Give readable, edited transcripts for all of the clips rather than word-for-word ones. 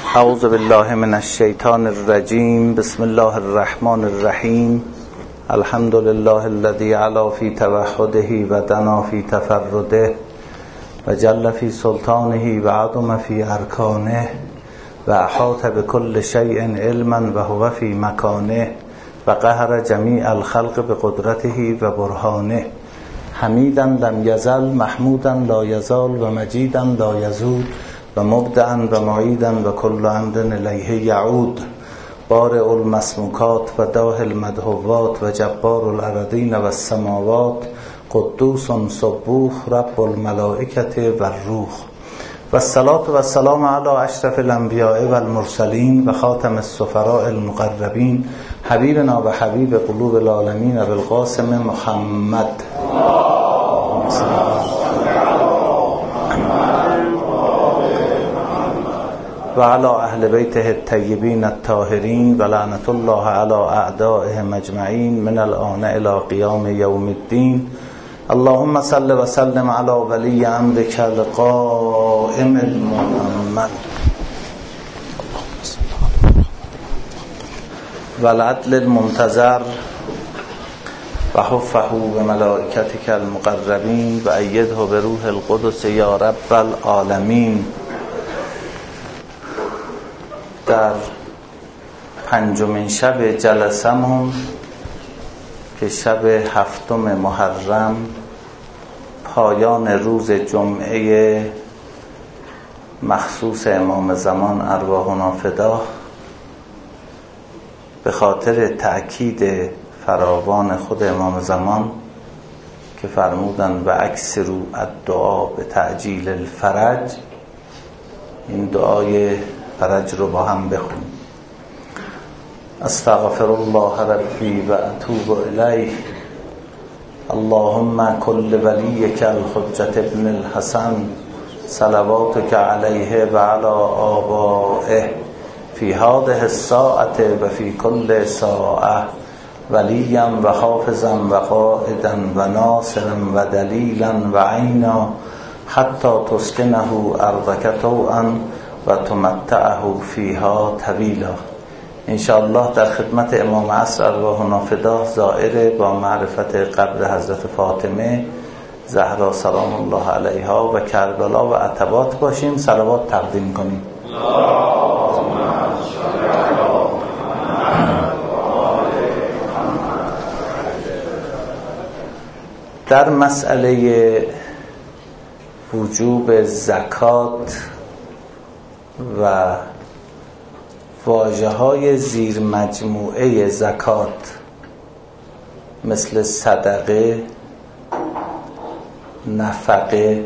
اعوذ بالله من الشیطان الرجیم. بسم الله الرحمن الرحیم. الحمد لله الذي علا في توحده و دنا في تفرده و جل في سلطانه و عظم في ارکانه و احاط بكل شیء علما و هو في مکانه و قهر جمیع الخلق بقدرته و برهانه. حمیدا لم یزل، محمودا لا یزال و مجیدا لا یزول و مبدعا و معیدا و کل امر الیه یعود. بارئ المسموکات و داهی المدهوات و جبار الارضین و السماوات. قدوس سبوح رب الملائکة و الروح. و الصلاة و السلام علی اشرف الانبیاء و المرسلین و خاتم السفراء المقربین حبیبنا و حبیب قلوب العالمین ابوالقاسم محمد و علی اهل بیته الطیبین الطاهرین و لعنت الله علی اعدائهم اجمعین من الآن الی قیام یوم الدین. اللهم صل و سلم علی ولی امرک القائم المؤمن و العدل المنتظر و حفه بملائکتک المقربین و ایده بروح القدس یا رب العالمین. در پنجمین شب جلسمون که شب هفتم محرم، پایان روز جمعه مخصوص امام زمان ارواحنا فداه، به خاطر تأکید فراوان خود امام زمان که فرمودن و اکثروا الدعا به تعجیل الفرج، این دعای فرج رو با هم بخونیم. استغفر الله ربی و اتوب الیه. اللهم کل ولیک الحجة ابن الحسن صلواتک علیه و علی آبائه فی هذه الساعة و فی کل ساعة ولیا و حافظا و قائدا و ناصرا و دلیلا و عینا حتی تسکنه ارضک طوعا و تمتعه فیها طویلا. انشاءالله در خدمت امام عصر ارواحنا فداه زائر با معرفت قبر حضرت فاطمه زهرا سلام الله علیها و کربلا و عتبات باشیم. صلوات تقدیم کنیم. در مسئله وجوب زکات و واژه‌های زیر مجموعه زکات مثل صدقه، نفقه،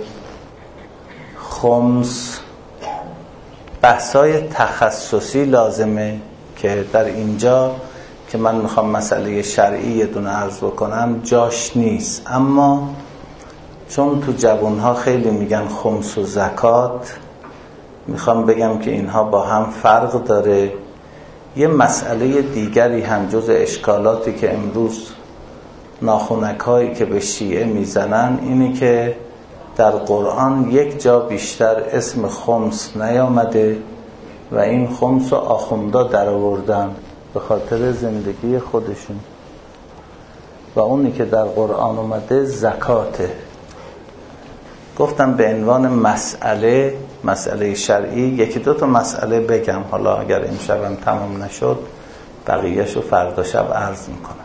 خمس، بحث‌های تخصصی لازمه که در اینجا که من میخوام مسئله شرعی یه دونه عرض بکنم جاش نیست، اما چون تو جوانها خیلی میگن خمس و زکات، میخوام بگم که اینها با هم فرق داره. یه مسئله دیگری هم جز اشکالاتی که امروز ناخنک هایی که به شیعه میزنن اینی که در قرآن یک جا بیشتر اسم خمس نیامده و این خمس رو آخوندا در آوردن به خاطر زندگی خودشون و اونی که در قرآن اومده زکاته. گفتم به عنوان مسئله شرعی یکی دو تا مسئله بگم، حالا اگر امشبم تمام نشد بقیه‌شو فردا شب عرض میکنم.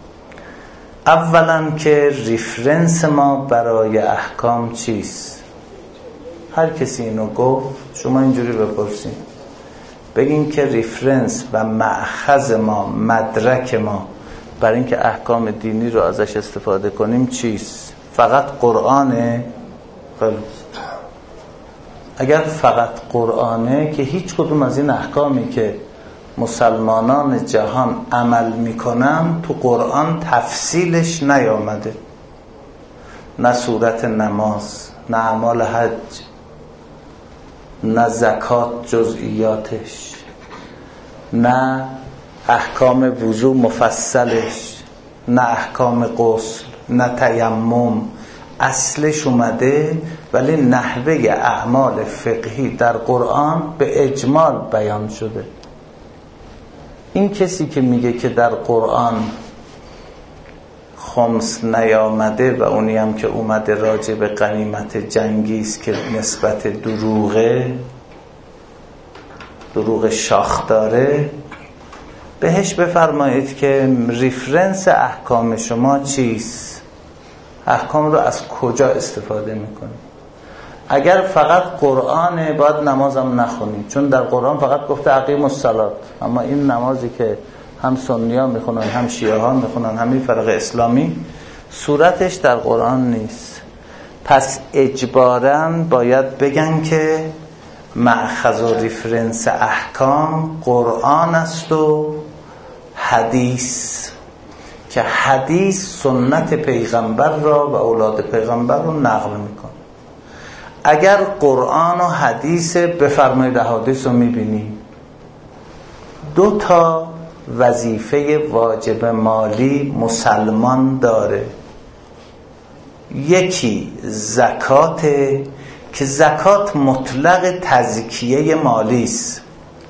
اولا که ریفرنس ما برای احکام چیست؟ هر کسی اینو گفت شما اینجوری بپرسین، بگین که ریفرنس و مأخذ ما، مدرک ما برای اینکه احکام دینی رو ازش استفاده کنیم چیست؟ فقط قرآنه؟ اگر فقط قرآنه که هیچ کدوم از این احکامی که مسلمانان جهان عمل میکنن تو قرآن تفصیلش نیامده، نه صورت نماز، نه اعمال حج، نه زکات جزئیاتش، نه احکام وضو مفصلش، نه احکام غسل، نه تیمم. اصلش اومده ولی نحوه اعمال فقهی در قرآن به اجمال بیان شده. این کسی که میگه که در قرآن خمس نیامده و اونی هم که اومده راجع به غنیمت جنگی است که نسبت دروغ شاخ داره، بهش بفرمایید که ریفرنس احکام شما چیست؟ احکام رو از کجا استفاده میکنید؟ اگر فقط قرآنه باید نمازم نخونید، چون در قرآن فقط گفته اقیموا الصلاة، اما این نمازی که هم سنی ها میخونن هم شیعه ها میخونن همین فرق اسلامی، صورتش در قرآن نیست. پس اجباراً باید بگن که مأخذ و ریفرنس احکام قرآن است و حدیث، که حدیث سنت پیغمبر را و اولاد پیغمبر رو نقل میکنه. اگر قرآن و حدیث، بفرمایید احادیث رو میبینیم. 2 تا وظیفه واجب مالی مسلمان داره. یکی زکات، که زکات مطلق تزکیه مالی است.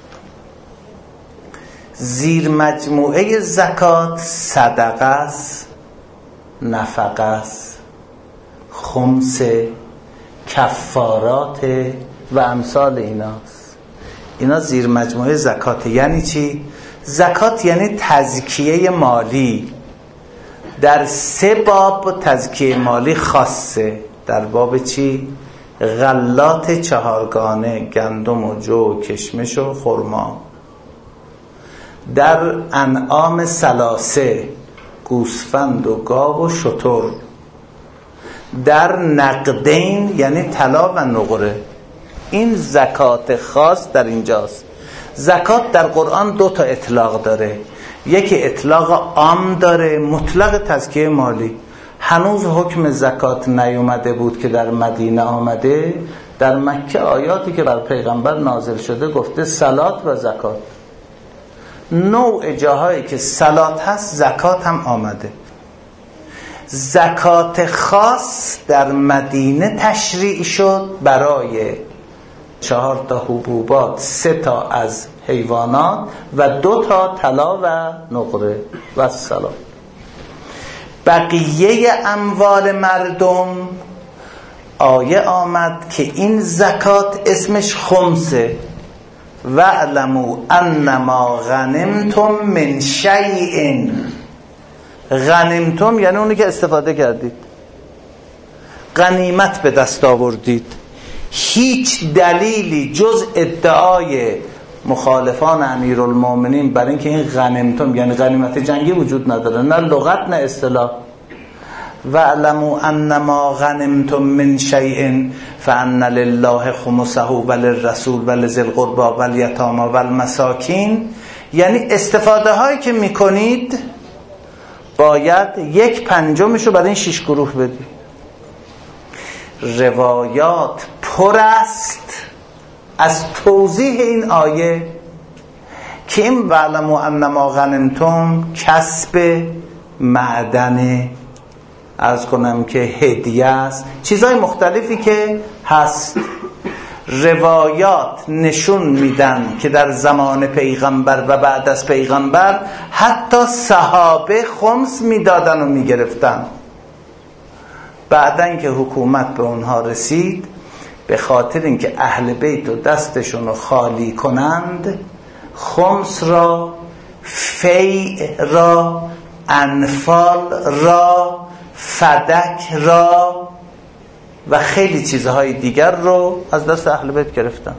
زیر مجموعه زکات صدقه است، نفقه است، خمس، کفارات و امثال ایناست. اینا زیر مجموعه زکات. یعنی چی؟ زکات یعنی تزکیه مالی. در 3 باب تزکیه مالی خاصه. در باب چی؟ غلات 4گانه، گندم و جو و کشمش و خرما. در انعام 3، گوسفند و گاو و شتر. در نقدین یعنی طلا و نقره. این زکات خاص در اینجاست. زکات در قرآن 2 تا اطلاق داره. یکی اطلاق عام داره، مطلق تزکیه مالی. هنوز حکم زکات نیومده بود که در مدینه آمده. در مکه آیاتی که بر پیغمبر نازل شده گفته صلات و زکات. نوع جاهایی که صلات هست زکات هم آمده. زکات خاص در مدینه تشریع شد برای 4 تا حبوبات، 3 تا از حیوانات و 2 تا طلا و نقره و السلام. بقیه اموال مردم آیه آمد که این زکات اسمش خمسه. وَاعْلَمُوا أَنَّمَا غَنِمْتُم مِّن شَيْءٍ. غنیمتم یعنی اونی که استفاده کردید، غنیمت به دست آوردید. هیچ دلیلی جز ادعای مخالفان امیرالمومنین برای اینکه این غنیمتم یعنی غنیمت جنگی وجود نداره، نه لغت نه اصطلاح. وَاعْلَمُوا أَنَّمَا غَنِمْتُم مِّن شَيْءٍ فَأَنَّ لِلَّهِ خُمُسَهُ وَلِلرَّسُولِ وَلِذِي الْقُرْبَى وَالْيَتَامَى وَالْمَسَاکِینِ. یعنی استفاده هایی که میکنید باید 1/5 رو برای این 6 گروه بدید. روایات پر است از توضیح این آیه که این وَاعْلَمُوا أَنَّمَا غَنِمْتُم کسب معدن، عرض کنم که هدیه است، چیزهای مختلفی که هست. روایات نشون میدن که در زمان پیغمبر و بعد از پیغمبر حتی صحابه خمس میدادن و میگرفتن. بعدن که حکومت به اونها رسید، به خاطر اینکه اهل بیت و دستشون رو خالی کنند، خمس را، فیع را، انفال را، فدک را و خیلی چیزهای دیگر رو از دست اهل بیت گرفتن.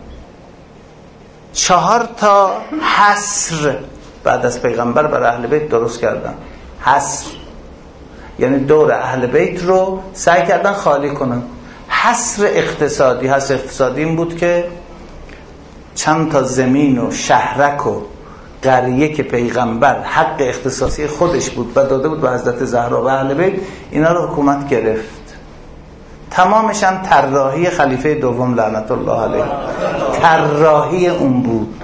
4 تا حصر بعد از پیغمبر برای اهل بیت درست کردن. حصر یعنی دور اهل بیت رو سعی کردن خالی کنن. حصر اقتصادی، حصر اقتصادی این بود که چند تا زمین و شهرک و قریه که پیغمبر حق اختصاصی خودش بود و داده بود به حضرت زهرا و اهل بیت، اینا رو حکومت گرفت. تمامش هم طراحی خلیفه دوم لعنت الله علیه، طراحی اون بود.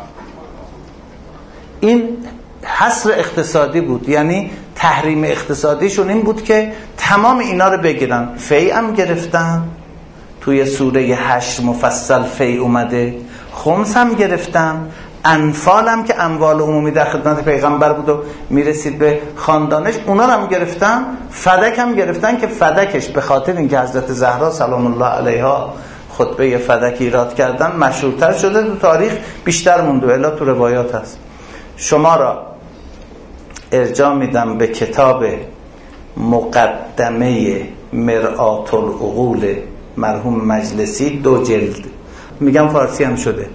این حصر اقتصادی بود، یعنی تحریم اقتصادیشون این بود که تمام اینا رو بگیرن. فیع هم گرفتن، توی سوره 8 مفصل فی اومده. خمس هم گرفتم، انفال هم که اموال عمومی در خدمت پیغمبر بود و میرسید به خاندانش، اونا رو هم گرفتم. فدک هم گرفتن که فدکش به خاطر اینکه حضرت زهرا سلام الله علیها خطبه فدک ایراد کردن مشهورتر شده، تو تاریخ بیشتر مونده، الا تو روایات هست. شما را ارجاع میدم به کتاب مقدمه مرآت العقول مرحوم مجلسی، 2 جلد، میگم فارسی هم شده،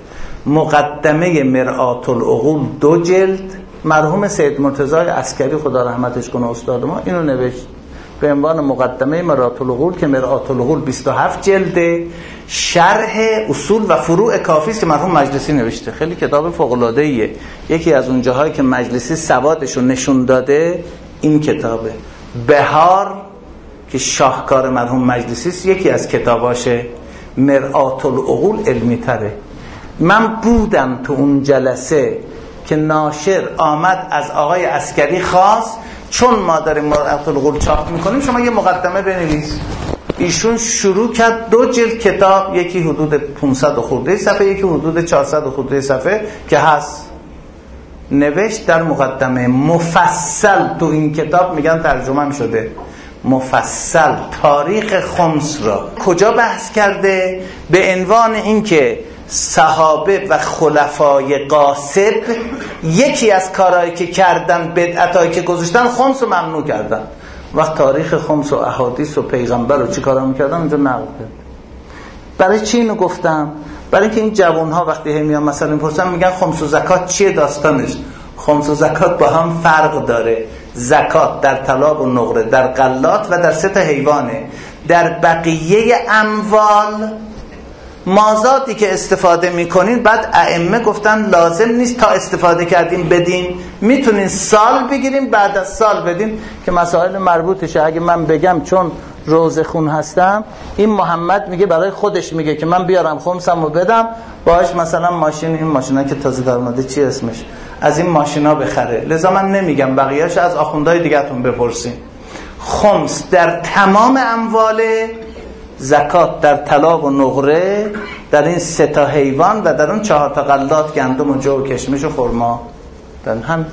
مقدمه مرآت العقول 2 جلد، مرحوم سید مرتضی عسکری خدا رحمتش کنه استاد ما اینو نوشت به عنوان مقدمه مرآت العقول که مرآت العقول 27 جلده. شرح اصول و فروع کافی است که مرحوم مجلسی نوشته. خیلی کتاب فوق العاده ایه. یکی از اون جاهایی که مجلسی سوادش رو نشون داده این کتابه. بهار که شاهکار مرحوم مجلسی است، یکی از کتاباشه. مرآت العقول علمی تره. من بودم تو اون جلسه که ناشر آمد از آقای عسکری خواست چون ما داریم مرآت العقول چاپ میکنیم شما یه مقدمه بنویس. ایشون شروع کرد 2 جلد کتاب، یکی حدود 500 خورده صفحه، یکی حدود 400 خورده صفحه که هست، نوشت در مقدمه مفصل. تو این کتاب میگن ترجمه هم شده مفصل تاریخ خمس را کجا بحث کرده، به عنوان اینکه صحابه و خلفای قاصد یکی از کارهایی که کردن، بدعتایی که گذاشتن، خمس رو ممنوع کردن. وقت تاریخ خمس و احادیث و پیغمبر رو چی کارا میکردن اونجا نقل کرد. برای چی اینو گفتم؟ برای اینکه این جوانها وقتی میان مثلا میپرسن میگن خمس و زکات چیه داستانش. خمس و زکات با هم فرق داره. زکات در طلا و نقره، در غلات و در 3 حیوانه. در بقیه اموال مازادی که استفاده میکنین، بعد ائمه گفتن لازم نیست تا استفاده کردیم بدین، میتونین سال بگیریم بعد از سال بدین که مسائل مربوطشه. اگه من بگم چون روزه خون هستم، این محمد میگه برای خودش میگه که من بیارم خمسم رو بدم باهاش مثلا ماشین، این ماشینا که تازه در اومده چی اسمش، از این ماشینا بخره. لذا من نمیگم، بقیه‌اش از آخوندهای دیگه‌تون بپرسین. خمس در تمام امواله، زکات در طلا و نقره، در این 3 حیوان و در اون 4 غلات گندم و جو و کشمش و خرما. در هم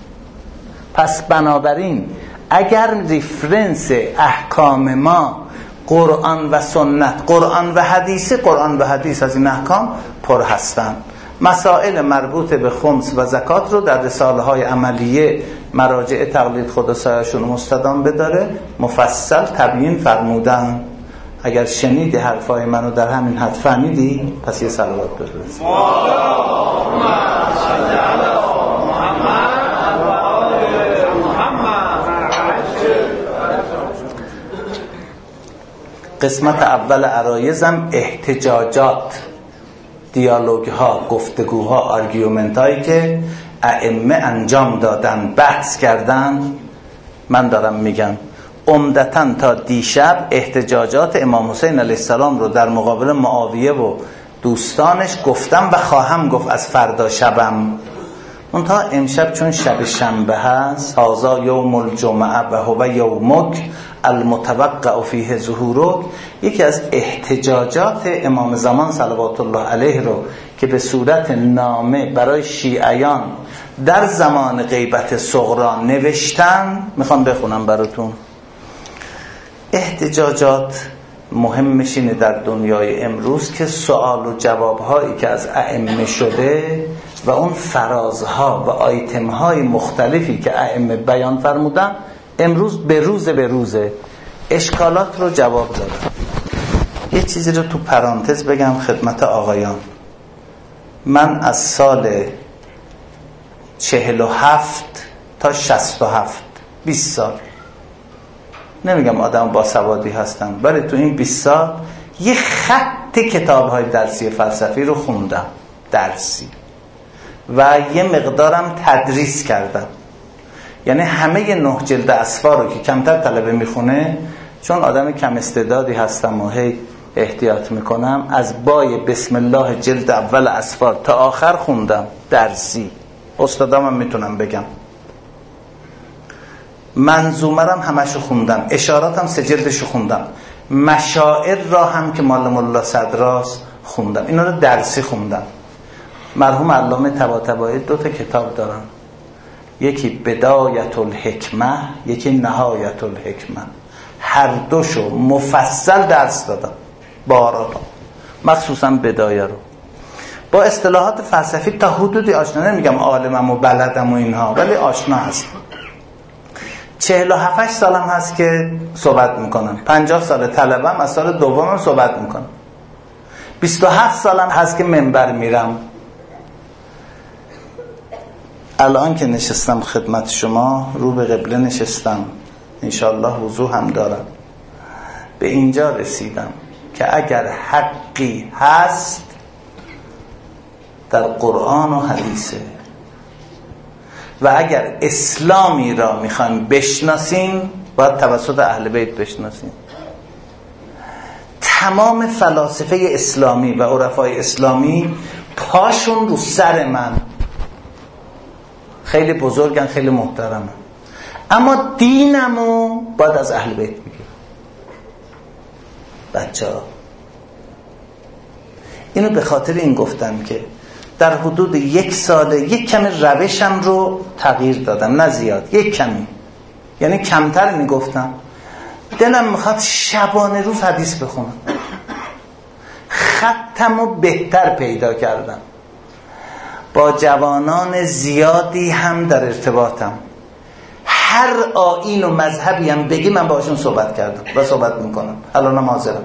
پس بنابراین اگر ریفرنس احکام ما قرآن و سنت، قرآن و حدیث، قرآن و حدیث از این احکام پر هستن. مسائل مربوط به خمس و زکات رو در رساله های عملیه مراجع تقلید خدا سایه‌شون مستدام بداره مفصل تبیین فرمودن. اگر شنیدی حرفای منو در همین حد فهمیدی، پس یه صلوات بفرست. قسمت اول عرایزم احتجاجات، دیالوگ ها، گفتگوها، آرگومنت هایی که ائمه انجام دادن، بحث کردن. من دارم میگم عمدتاً تا دیشب احتجاجات امام حسین علیه السلام رو در مقابل معاویه و دوستانش گفتم و خواهم گفت از فردا شبم. منتها امشب چون شب شنبه هست، هذا یوم الجمعه و هو یومک المتوقع فیه ظهورک، یکی از احتجاجات امام زمان صلوات الله علیه رو که به صورت نامه برای شیعیان در زمان غیبت صغرا نوشتن میخوام بخونم براتون. احتجاجات مهمش اینه در دنیای امروز که سوال و جوابهایی که از ائمه شده و اون فرازها و آیتمهای مختلفی که ائمه بیان فرمودن امروز به روزه اشکالات رو جواب دادن. یه چیزی رو تو پرانتز بگم خدمت آقایان. من از سال 47 تا 67 20 سال، نمیگم آدم با سوادی هستم، ولی تو این 20 سال یه خط کتاب‌های درسی فلسفی رو خوندم، درسی، و یه مقدارم تدریس کردم. یعنی همه 9 جلد اسفار رو که کمتر طلبه میخونه، چون آدم کم استعدادی هستم و هی احتیاط میکنم، از بای بسم الله جلد اول اسفار تا آخر خوندم، درسی. استادامم میتونم بگم. منظومرم همشو خوندم، اشاراتم 3 جلدشو خوندم. مشاعر را هم که مال ملا صدراست خوندم. اینا رو درسی خوندم. مرحوم علامه طباطبایی 2 تا کتاب دارن، یکی بدایت الحکمه، یکی نهایت الحکمه. هر دوشو مفصل درس دادم بارها، مخصوصا بدایه رو. با اصطلاحات فلسفی تا حدودی آشنا، نمیگم عالمم و بلدم و اینها، ولی آشنا هستم. 47 سالم هست که صحبت میکنم، 50 سال طلبم، از سال دومم صحبت میکنم. 27 سالم هست که منبر میرم. الان که نشستم خدمت شما، رو به قبله نشستم، انشالله وضو هم دارم، به اینجا رسیدم که اگر حقی هست در قرآن و حدیثه و اگر اسلامی را میخوایم بشناسیم باید توسط اهل بیت بشناسیم. تمام فلاسفه اسلامی و عرفای اسلامی پاشون رو سر من، خیلی بزرگن، خیلی محترمن، اما دینمو باید از اهل بیت بگیرم. بچه‌ها اینو به خاطر این گفتم که در حدود 1 سال یک کمی روشم رو تغییر دادم، نه زیاد، یک کمی، یعنی کمتر میگفتم. دلم میخواد شبانه روز حدیث بخونم. خطمو بهتر پیدا کردم. با جوانان زیادی هم در ارتباطم. هر آیین و مذهبی هم بگی من باشون صحبت کردم و صحبت میکنم. الانم حاضرم.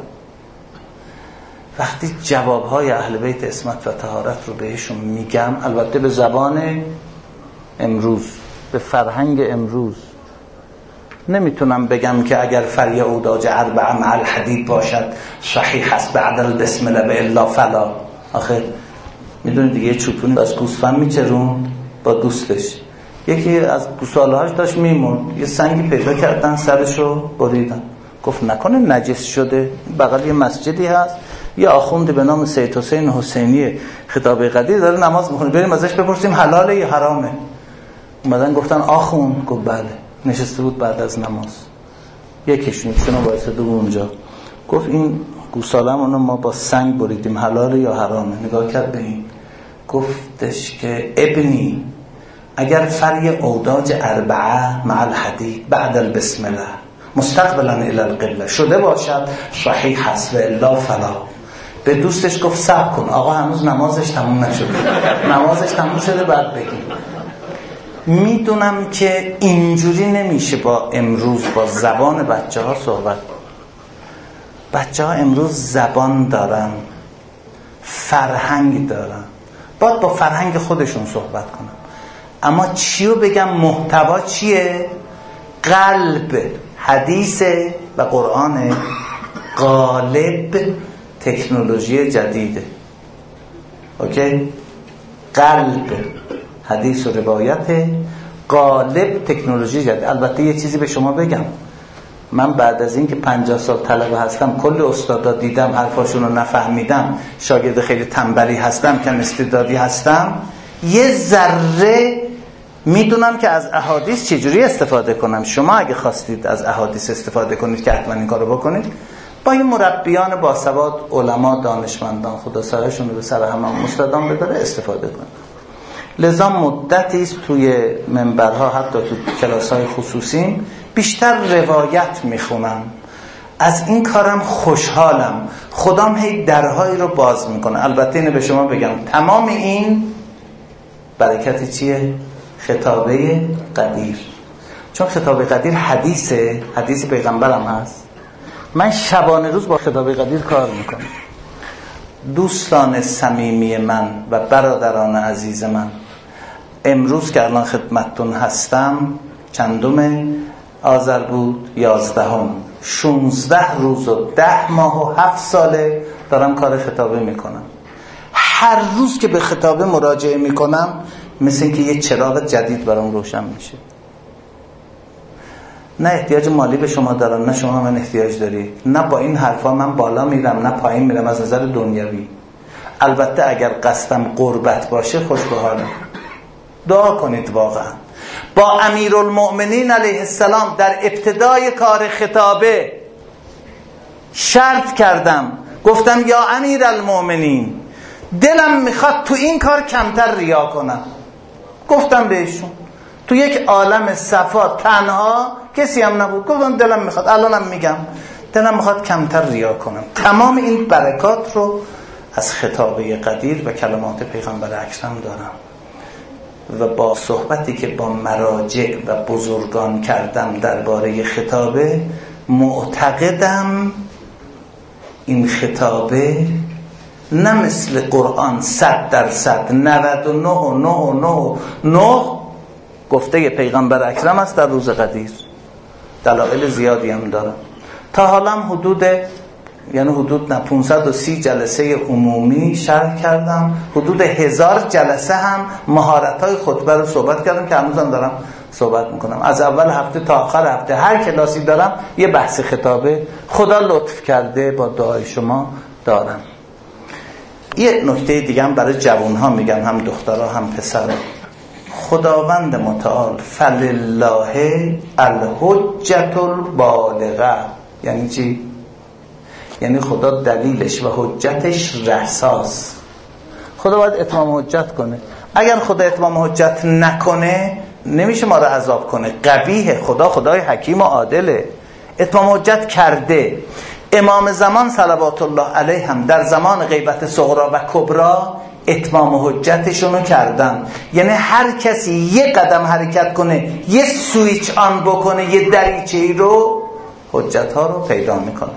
وقتی جوابهای اهل بیت عصمت و طهارت رو بهشون میگم، البته به زبان امروز، به فرهنگ امروز، نمیتونم بگم که اگر فری اوداج اربعه مع الحدید باشد صحیح است بعد البسم الله به الا فلا. آخه میدونید دیگه، چوپونی از گوسفند میچرون با دوستش، یکی از گوسالهاش داشت میمون، یه سنگی پیدا کردن سرشو بریدن. گفت نکنه نجس شده؟ بغل یه مسجدی هست، یه آخوند به نام سید حسین حسینی خطابه قدیر داره نماز میخونه، بریم ازش بپرسیم حلاله یا حرامه. اومدن گفتن آخوند. گفت بله. نشسته بود بعد از نماز، یکیشون وایساده اونجا. گفت این گوساله‌مون ما با سنگ بریدیم، حلاله یا حرامه؟ نگاه کرد به این، گفتش که ابنی اگر فری اوداج اربعه مع الحدید بعد البسم الله مستقبلا الی القبله شده باشد صحیح هست و الا فلا. به دوستش گفت صبر کن آقا، هنوز نمازش تموم نشده، نمازش تموم شده بعد بگیم. میدونم که اینجوری نمیشه با امروز با زبان بچه ها صحبت. بچه ها امروز زبان دارن، فرهنگ دارن، باید با فرهنگ خودشون صحبت کنم. اما چیو بگم؟ محتوا چیه؟ قلب حدیث و قرآن، قالب تکنولوژی جدیده. اوکی؟ قلب حدیث و روایت، قالب تکنولوژی جدید. البته یه چیزی به شما بگم، من بعد از این که 50 سال طلبه هستم، کل استادا دیدم، حرفاشون رو نفهمیدم، شاگرد خیلی تنبلی هستم، کم استعدادی هستم، یه ذره میدونم که از احادیث چجوری استفاده کنم. شما اگه خواستید از احادیث استفاده کنید که حتما این کارو بکنید، با این مربیان باسواد، علما، دانشمندان، خدا سرشون رو به سر همه استادان بداره، استفاده کنید. لذا مدتی است توی منبرها، حتی تو کلاس‌های خصوصی، بیشتر روایت میخونم. از این کارم خوشحالم. خدام هی درهایی رو باز میکنه. البته اینو به شما بگم، تمام این برکت چیه؟ خطابه قدیر. چون خطابه قدیر حدیث پیغمبرم هست. من شبانه روز با خطابه قدیر کار میکنم. دوستان صمیمی من و برادران عزیز من، امروز که الان خدمتتون هستم، چندم آذر بود؟ 11ام. 16 روز و 10 ماه و 7 ساله دارم کار خطابه میکنم. هر روز که به خطابه مراجعه میکنم مثل اینکه یه چراغ جدید برام روشن میشه. نه احتیاج مالی به شما دارم، نه شما من احتیاج داری، نه با این حرفا من بالا میرم نه پایین میرم از نظر دنیوی. البته اگر قصدم قربت باشه خوش به حالم. دعا کنید واقعا. با امیرالمؤمنین علیه السلام در ابتدای کار خطابه شرط کردم، گفتم یا امیرالمؤمنین دلم میخواد تو این کار کمتر ریا کنم. گفتم بهشون تو یک عالم صفا تنها کسی هم نبود، گفتم دلم میخواد، الانم میگم دلم میخواد کمتر ریا کنم. تمام این برکات رو از خطابه قدیر و کلمات پیغمبر اکرم دارم و با صحبتی که با مراجع و بزرگان کردم درباره خطابه معتقدم این خطابه نه مثل قرآن 100% 99.999 گفته پیغمبر اکرم است در روز قدیر. دلایل زیادی هم دارم. تا حالا هم حدود 530 جلسه عمومی شرح کردم، حدود 1000 جلسه هم مهارت‌های خطبه رو صحبت کردم که هنوزم دارم صحبت میکنم. از اول هفته تا آخر هفته هر کلاسی دارم یه بحث خطابه خدا لطف کرده با دعای شما دارم. یه نکته دیگه هم برای جوانها میگم، هم دخترها هم پسرها. خداوند متعال فلله الحجة البالغه یعنی چی؟ یعنی خدا دلیلش و حجتش رساست. خدا باید اتمام حجت کنه. اگر خدا اتمام حجت نکنه نمیشه ما رو عذاب کنه. قبیحه. خدا خدای حکیم و عادله. اتمام حجت کرده. امام زمان صلوات الله علیه هم در زمان غیبت صغرا و کبرا اتمام حجتشونو کردن. یعنی هر کسی یه قدم حرکت کنه، یه سویچ آن بکنه، یه دریچه‌ای رو حجت ها رو پیدا میکنه.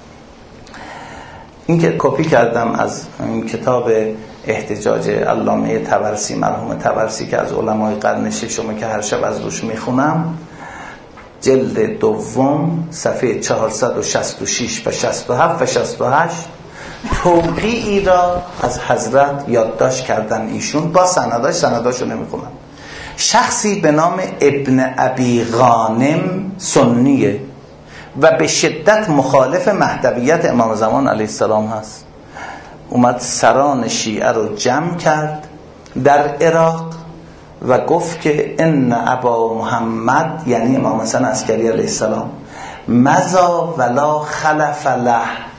این که کپی کردم از این کتاب احتجاج علامه طبرسی، مرحوم طبرسی که از علمای قرن ششم که هر شب از روش میخونم، جلد دوم صفحه 466 و 67 و 68 توقیعی را از حضرت یادداشت کردن ایشون با سنداشو نمیخونم. شخصی به نام ابن ابی غانم سنیه و به شدت مخالف مهدویت امام زمان علیه السلام هست. اومد سران شیعه رو جمع کرد در عراق و گفت که ان ابا محمد یعنی امام حسن عسکری علیه السلام مضا ولا خلف له.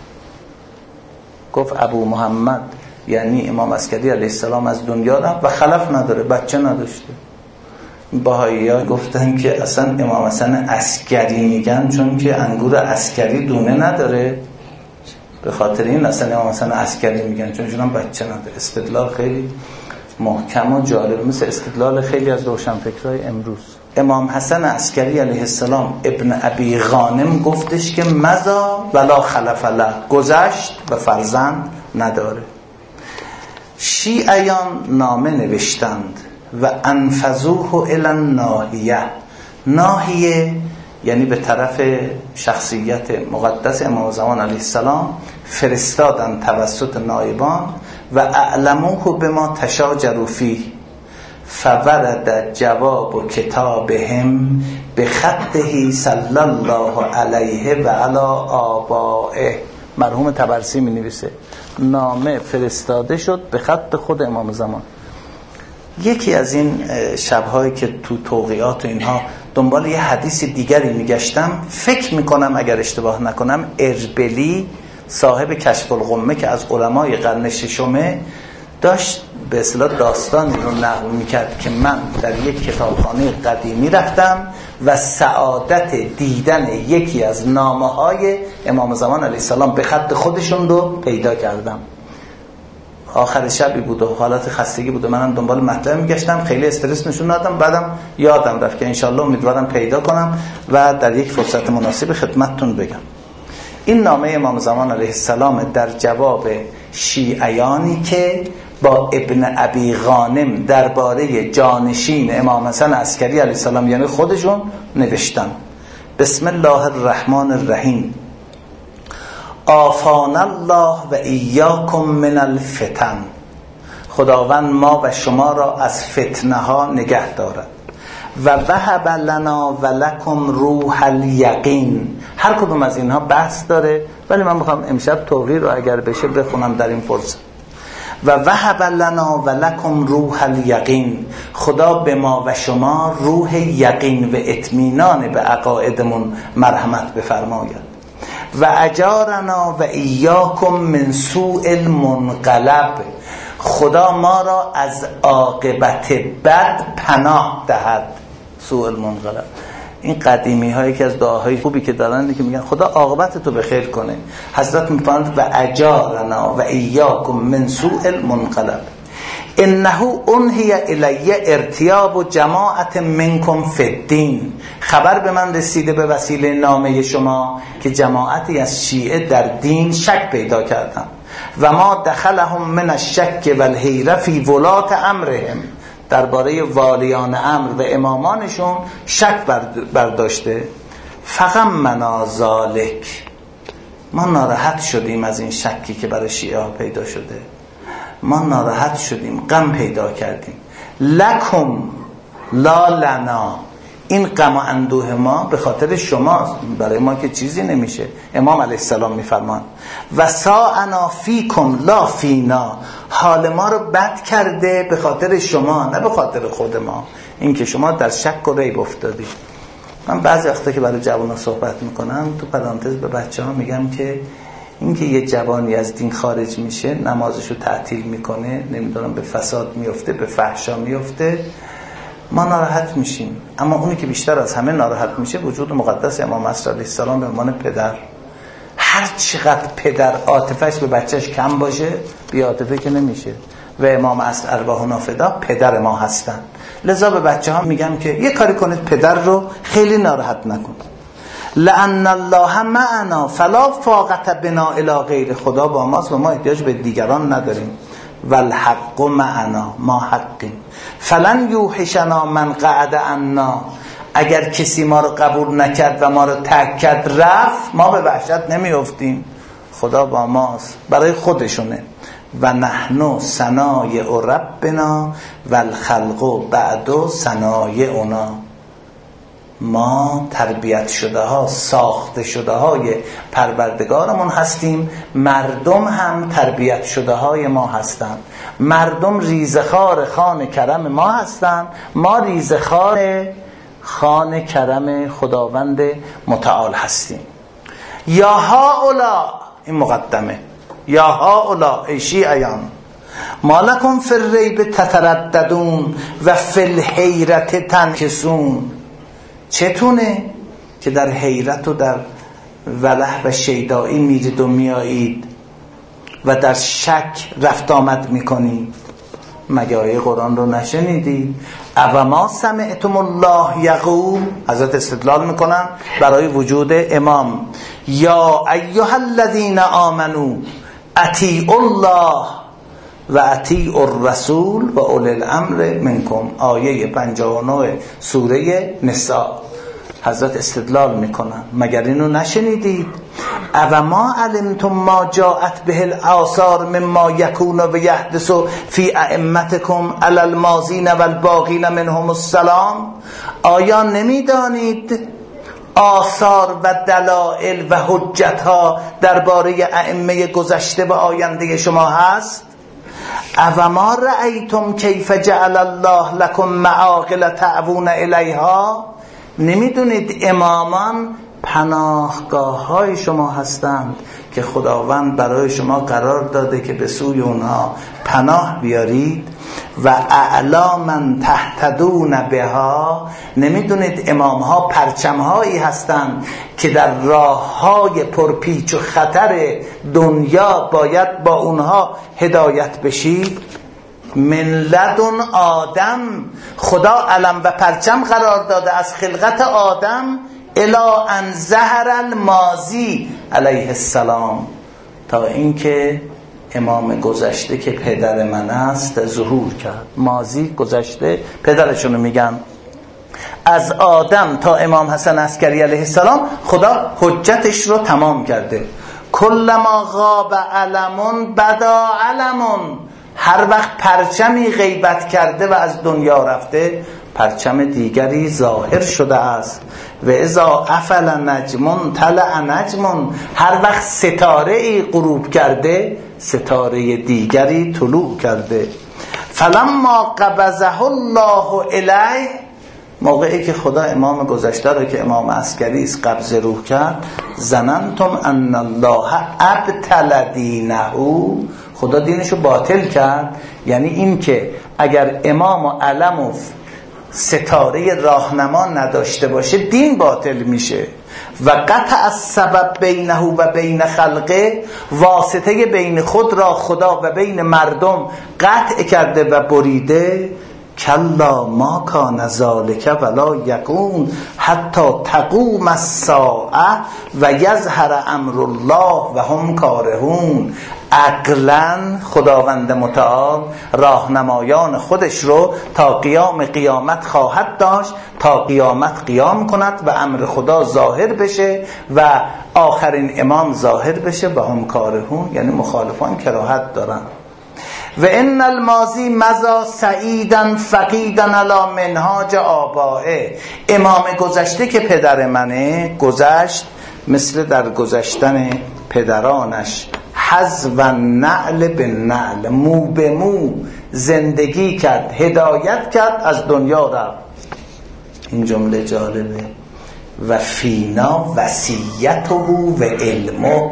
گفت ابو محمد یعنی امام عسکری علیه السلام از دنیا رفت و خلف نداره، بچه نداشته. بهائی‌ها گفتن که اصلا امام حسن عسکری میگن چون که انگور عسکری دونه نداره، به خاطر این اصلا امام حسن عسکری میگن چون ایشون هم بچه نداره. استدلال خیلی محکم و جالب، مثل استدلال خیلی از روشنفکرای امروز. امام حسن عسکری علیه السلام ابن ابی غانم گفتش که مضا ولا خلف له، گذشت و فرزند نداره. شیعیان نامه نوشتند و انفذوه الی الناحیه. ناحیه یعنی به طرف شخصیت مقدس امام زمان علیه السلام فرستادن توسط نایبان و اعلموه بما تشاجروا فیه فورد جواب کتابهم بخطه صلی الله علیه و علی آبائه. مرحوم طبرسی می نویسه نامه فرستاده شد به خط خود امام زمان. یکی از این شب‌هایی که تو توقیعات و اینها دنبال یه حدیث دیگری میگشتم، فکر میکنم اگر اشتباه نکنم اربلی صاحب کشف الغمه که از علمای قرن ششمه داشت به اصطلاح داستانی رو نقل میکرد که من در یک کتابخانه قدیمی رفتم و سعادت دیدن یکی از نامه‌های امام زمان علیه السلام به خط خودشون رو پیدا کردم. آخر شبی بود و حالت خستگی بود و منم دنبال مطلب میگشتم، خیلی استرس نشون ندادم، بعدم یادم رفت که انشالله امیدوارم پیدا کنم و در یک فرصت مناسب خدمتتون بگم. این نامه امام زمان علیه السلام در جواب شیعیانی که با ابن ابی غانم درباره جانشین امام حسن عسکری علیه السلام یعنی خودشون نوشتن. بسم الله الرحمن الرحیم. آفان الله و ایاکم من الفتن. خداوند ما و شما را از فتنه ها نگه دارد. و وهب لنا و لکم روح الیقین. هر کدوم از اینها بحث داره ولی من میخوام امشب توقیع رو اگر بشه بخونم در این فرصت. و وهب لنا و لکم روح الیقین. خدا به ما و شما روح یقین و اطمینان به عقایدمون مرحمت بفرماید. و اجارنا و ایاکم من سوء المنقلب، خدا ما را از عاقبت بد پناه دهد. سوء المنقلب، این قدیمی هایی که از دعاهای خوبی که دارن که میگن خدا عاقبت تو بخیر کنه. حضرت میفرماند و اجارنا و ایاکم من سوء المنقلب انه انهی الی ارتیاب و جماعت منکم فی الدین، خبر به من رسیده به وسیله نامه شما که جماعتی از شیعه در دین شک پیدا کردن. و ما دخلهم من الشک و الحیره فی ولات امرهم، درباره والیان امر و امامانشون شک برداشته. فغمنا ذالک، ما ناراحت شدیم از این شکی که برای شیعه ها پیدا شده، ما ناراحت شدیم، غم پیدا کردیم. لکم لا لنا، این غم و اندوه ما به خاطر شماست، برای ما که چیزی نمیشه. امام علیه السلام میفرمان و ساعنا فیکم لا فینا، حال ما رو بد کرده به خاطر شما نه به خاطر خود ما، این که شما در شک و ریب افتادید. من بعضی وقتا که برای جوانان صحبت میکنم تو پرانتز به بچه ها میگم که اینکه یه جوانی از دین خارج میشه، نمازشو تعطیل میکنه، نمیدونم به فساد میفته، به فحشا میفته، ما ناراحت میشیم. اما اونی که بیشتر از همه ناراحت میشه وجود مقدس امام عصر علیه السلام به عنوان پدر. هر چقدر پدر عاطفه‌اش به بچهش کم باشه، بی عاطفه که نمیشه. و امام عصر ارواحنا فدا پدر ما هستن. لذا به بچه ها میگم که یه کاری کنید پدر رو خیلی ناراحت نکن. لأن الله معنا فلا فاقت بنا الی غیر، خدا با ماست و ما احتیاج به دیگران نداریم. والحق معنا، ما حقیم. فلن یوحشنا من قعد عنا، اگر کسی ما رو قبول نکرد و ما رو ترک کرد رفت، ما به وحشت نمیافتیم. خدا با ماست، برای خودشونه. و نحن صنایع ربنا والخلق بعد صنایعنا، ما تربیت شده ها، ساخته شده های پروردگارمون هستیم، مردم هم تربیت شده های ما هستند. مردم ریزخوار خان کرم ما هستند، ما ریزخوار خان کرم خداوند متعال هستیم. یا هاولا، این مقدمه، یا هاولا ای شیعیان، ما لکم فی الریب تترددون و فی الحیرت تنکسون، چتونه که در حیرت و در وله و شیدایی میرید و میایید و در شک رفت آمد میکنید؟ مگه آیه قرآن رو نشنیدید؟ او ما سمعتم الله یقول، حضرت استدلال میکنن برای وجود امام، یا ایها الذین آمنو اطیعوا الله و اطیعوا الرسول و اولی الامر منکم، آیه 59 سوره نساء. حضرت استدلال میکنن مگر اینو نشنیدید؟ او ما علمتم ما جاءت به الاثار مما یکون و یحدث فی ائمتکم علی الماضین و الباقین منهم السلام، آیا نمیدانید آثار و دلائل و حجت ها درباره ائمه گذشته و آینده شما هست؟ او ما رأیتم کیف جعل الله لکم معاقل تعوون الیها، نمیدونید امامان پناهگاه های شما هستند که خداوند برای شما قرار داده که به سوی اونها پناه بیارید. و اعلا من تهتدون بها، نمیدونید امام ها پرچم هایی هستند که در راه های پرپیچ و خطر دنیا باید با اونها هدایت بشید. من لدن آدم، خدا علم و پرچم قرار داده از خلقت آدم الی ان ظهر الماضی علیه السلام، تا اینکه امام گذشته که پدر من است ظهور کرد. ماضی گذشته پدرشونو میگن. از آدم تا امام حسن عسکری علیه السلام خدا حجتش رو تمام کرده. کلما غاب علمون بدا علمون، هر وقت پرچمی غیبت کرده و از دنیا رفته پرچم دیگری ظاهر شده است. و اذا افل نجمون طلع نجمون، هر وقت ستاره ای غروب کرده ستاره دیگری طلوع کرده. فلما قبضه الله الیه، موقعی که خدا امام گذشته رو که امام عسکری است قبض روح کرد، ظننتم ان الله ابطل دینه، خدا دینشو باطل کرد. یعنی این که اگر امام و علم و ستاره راهنما نداشته باشه دین باطل میشه. و قطع السبب بینه و بین خلقه، واسطه بین خود را خدا و بین مردم قطع کرده و بریده. کلا ما کان ذالک ولا یکون حتی تقوم الساعه و یظهر امر الله و هم کارهون. عقلاً خداوند متعال راهنمایان خودش رو تا قیام قیامت خواهد داشت، تا قیامت قیام کند و امر خدا ظاهر بشه و آخرین امام ظاهر بشه و هم کارهون، یعنی مخالفان کراهت دارن. و ان الماضی مضا سعیدن فقیدن علی منهاج آبائه، امام گذشته که پدر منه گذشت مثل در گذشتن پدرانش، حذو نعل به نعل، مو به مو زندگی کرد، هدایت کرد، از دنیا رفت. این جمله جالبه. و فینا وصیته و علمه،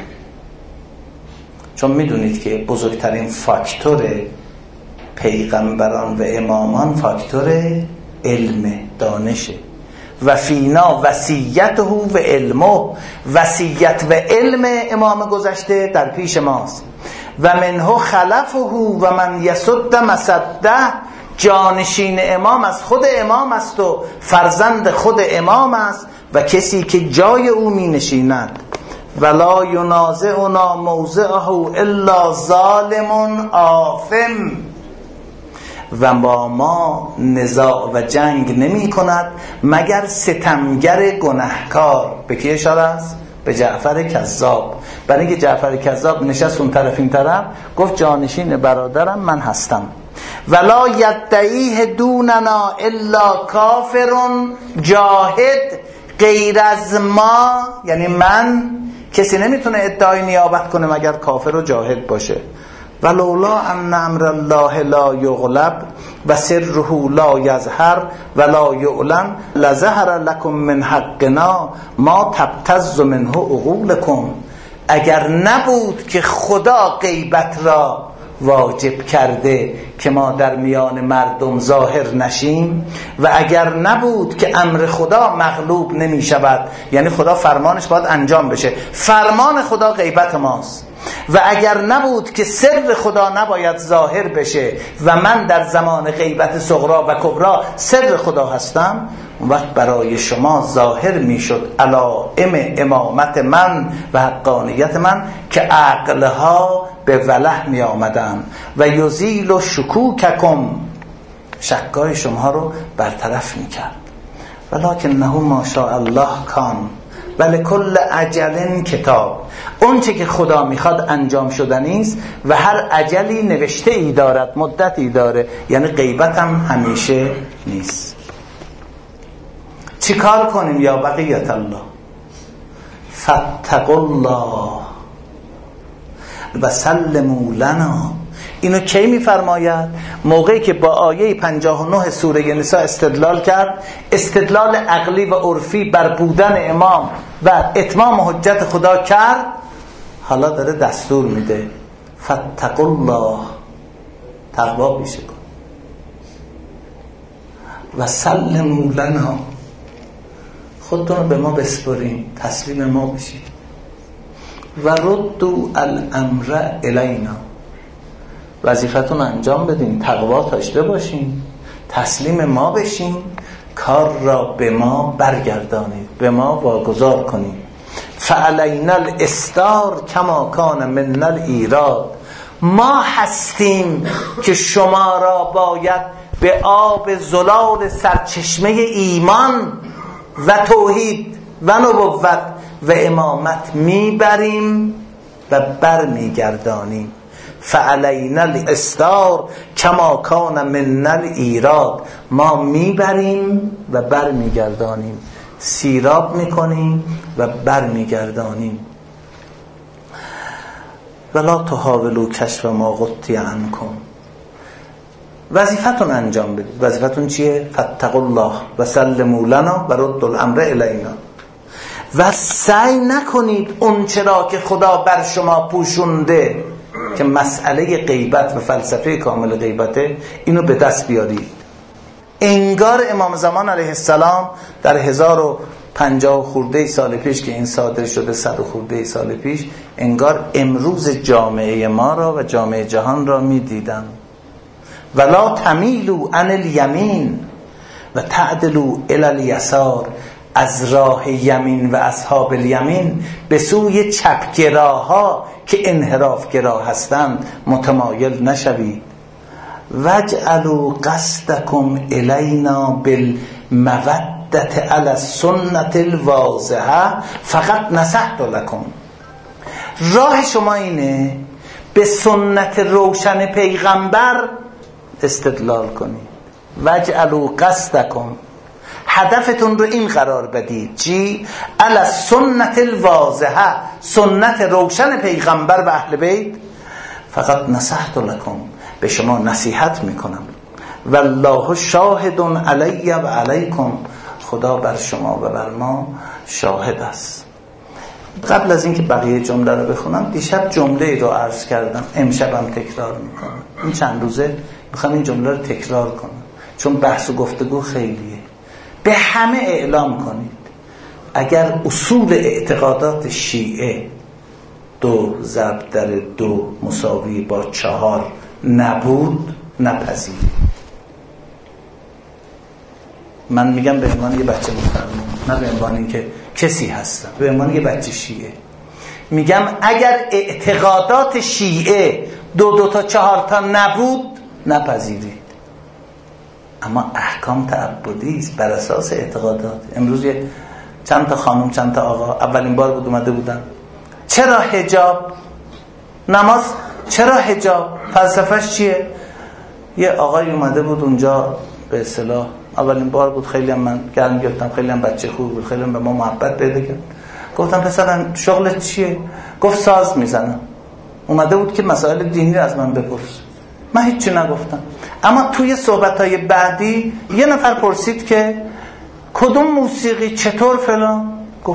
چون میدونید که بزرگترین فاکتور پیغمبران و امامان فاکتور علم، دانشه. و فینا وصیته و علمه، وصیت و علم امام گذشته در پیش ماست. و منه خلفه و من یسد مسده، جانشین امام از خود امام است و فرزند خود امام است و کسی که جای او می نشیند. ولا ینازعنا موضعه الا ظالم آثم، و با ما نزاع و جنگ نمی کند مگر ستمگر گناهکار. به کی اشاره است؟ به جعفر کذاب. برای اینکه جعفر کذاب نشست اون طرف این طرف، گفت جانشین برادرم من هستم. ولا یدعیه دوننا الا کافر جاهد، غیر از ما یعنی من کسی نمیتونه ادعای نیابت کنه مگر کافر و جاهد باشه. ولولا ان امر الله لا یغلب و سره لا یظهر ولا یعلن لظهر لكم من حقنا ما تبتز منه عقولکم، اگر نبود که خدا غیبت را واجب کرده که ما در میان مردم ظاهر نشیم، و اگر نبود که امر خدا مغلوب نمی شود، یعنی خدا فرمانش باید انجام بشه، فرمان خدا غیبت ماست، و اگر نبود که سر خدا نباید ظاهر بشه و من در زمان غیبت صغرا و کبرا سر خدا هستم، اون وقت برای شما ظاهر میشد علائم امامت من و حقانیت من که عقلها به وله می آمدن و یزیل شکوککم، شکای شما رو برطرف می کرد. ولکنه ما شاء الله کان ولکل اجل کتاب، اون چه که خدا میخواد انجام شدنی است و هر اجلی نوشته ای دارد، مدتی داره، یعنی غیبت هم همیشه نیست. چی کار کنیم یا بقیت الله؟ فاتقوا الله و سلموا لنا. اینو کی میفرماید؟ موقعی که با آیه 59 سوره نساء استدلال کرد، استدلال عقلی و عرفی بر بودن امام و اتمام حجت خدا کرد، حالا داره دستور میده فاتقوا الله، تقوا پیشه کن، و سلموا لنا، خودتون رو به ما بسپرین، تسلیم ما بشید، و ردوا الامر الینا، وظیفتون انجام بدین، تقوا داشته باشین، تسلیم ما بشین، کار را به ما برگردانید، به ما واگذار کنید. فعلینا الاستار کما کان من الایراد، ما هستیم که شما را باید به آب زلال سرچشمه ایمان و توحید و نبوت و امامت میبریم و برمیگردانیم. فعلینا الاستار کما کان من الایراد، ما میبریم و برمیگردانیم، سیراب میکنیم و برمیگردانیم. ولا تحاولوا کشف ما غطی عنکم، وظیفتون انجام بدید. وظیفتون چیه؟ فاتقوا الله و سلموا لنا و ردوا الامر الینا. و سعی نکنید اون چرا که خدا بر شما پوشونده که مسئله غیبت و فلسفه کامل غیبته، اینو به دست بیارید. انگار امام زمان علیه السلام در 1050 خورده سال پیش که این صادر شده، 100 خورده سال پیش، انگار امروز جامعه ما را و جامعه جهان را می‌دیدن. ولا تمیلوا عن الیمین و تعدلوا الی الیسار. از راه یمین و اصحاب الیمین به سوی چپگراها که انحرافگرا هستند متمایل نشوید. وجعلوا قصدکم الینا بالمودة علی السنة الواضحة فقط نصحت لکم. راه شما اینه به سنت روشن پیغمبر استدلال کنید. وجعلوا قصدکم، هدفتون رو این قرار بدید چی؟ علی السنة الواضحة، سنت روشن پیغمبر و اهل بیت. فقط نصحت لکم، به شما نصیحت میکنم. والله شاهد علی و علیکم، خدا بر شما و بر ما شاهد است. قبل از اینکه بقیه جمله رو بخونم، دیشب جمله رو عرض کردم، امشبم تکرار میکنم. این چند روزه میخوام این جمله رو تکرار کنم چون بحث و گفتگو خیلیه. به همه اعلام کنید اگر اصول اعتقادات شیعه 2 ضرب در 2 مساوی با 4 نبود، نپذیرید. من میگم به عنوان یه بچه مسلمان، نه به عنوان اینکه کسی هستم، به عنوان یه بچه شیعه میگم اگر اعتقادات شیعه 2 تا 4 تا نبود، نپذیرید. اما احکام تعبدی است بر اساس اعتقادات. امروز چند تا خانم، چند تا آقا اولین بار بود اومده بودن. چرا حجاب؟ نماز چرا حجاب؟ فلسفهش چیه؟ یه آقای اومده بود اونجا، به اصطلاح اولین بار بود، خیلی هم من گرم گرفتم، خیلی هم بچه خوب بود، خیلی هم به ما محبت پیدا کرد. گفتم پسرم شغلت چیه؟ گفت ساز میزنم. اومده بود که مسائل دینی رو از من بپرس. من هیچی نگفتم. اما توی صحبت‌های بعدی یه نفر پرسید که کدوم موسیقی چطور فلان؟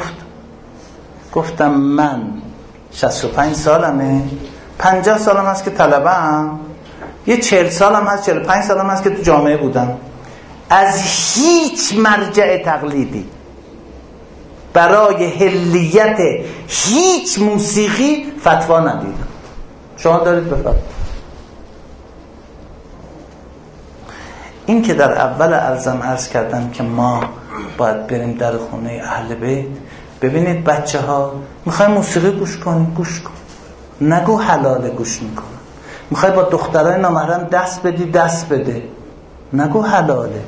گفتم من 65 سالمه، 50 سالم هست که طلبه‌ام، یه 40 سالم هست، 45 سالم هست که تو جامعه بودم. از هیچ مرجع تقلیدی برای حلیت هیچ موسیقی فتوا ندیدم. شما دارید بفرمایید. این که در اول عرض کردم که ما باید بریم در خونه اهل بیت. ببینید بچه ها میخوای موسیقی گوش کنی، گوش کن، نگو حلاله گوش میکنم. میخوای با دخترای نامحرم دست بدی، دست بده، نگو حلاله.